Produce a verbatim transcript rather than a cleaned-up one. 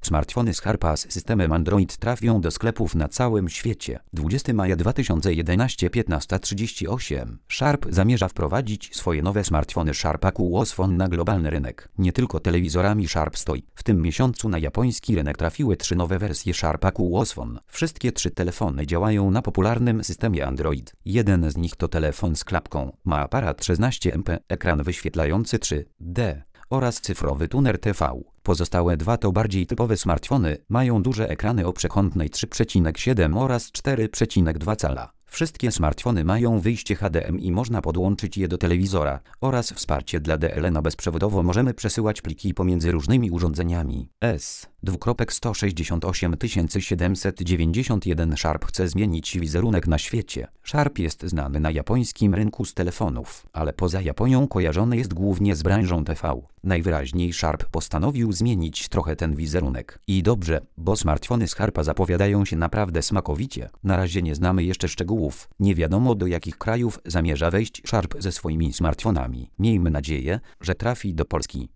Smartfony z Sharpa z systemem Android trafią do sklepów na całym świecie. dwudziestego maja dwa tysiące jedenastego, piętnasta trzydzieści osiem. Sharp zamierza wprowadzić swoje nowe smartfony Sharp A Q O S Phone na globalny rynek. Nie tylko telewizorami Sharp stoi. W tym miesiącu na japoński rynek trafiły trzy nowe wersje Sharp A Q O S Phone. Wszystkie trzy telefony działają na popularnym systemie Android. Jeden z nich to telefon z klapką. Ma aparat szesnaście megapikselów, ekran wyświetlający trzy D oraz cyfrowy tuner T V. Pozostałe dwa to bardziej typowe smartfony, mają duże ekrany o przekątnej trzy przecinek siedem oraz cztery przecinek dwa cala. Wszystkie smartfony mają wyjście H D M I, można podłączyć je do telewizora oraz wsparcie dla D L N A bezprzewodowo, możemy przesyłać pliki pomiędzy różnymi urządzeniami. S sto sześćdziesiąt osiem tysięcy siedemset dziewięćdziesiąt jeden. Sharp chce zmienić wizerunek na świecie. Sharp jest znany na japońskim rynku z telefonów, ale poza Japonią kojarzony jest głównie z branżą T V. Najwyraźniej Sharp postanowił zmienić trochę ten wizerunek. I dobrze, bo smartfony z Sharpa zapowiadają się naprawdę smakowicie. Na razie nie znamy jeszcze szczegółów. Nie wiadomo, do jakich krajów zamierza wejść Sharp ze swoimi smartfonami. Miejmy nadzieję, że trafi do Polski.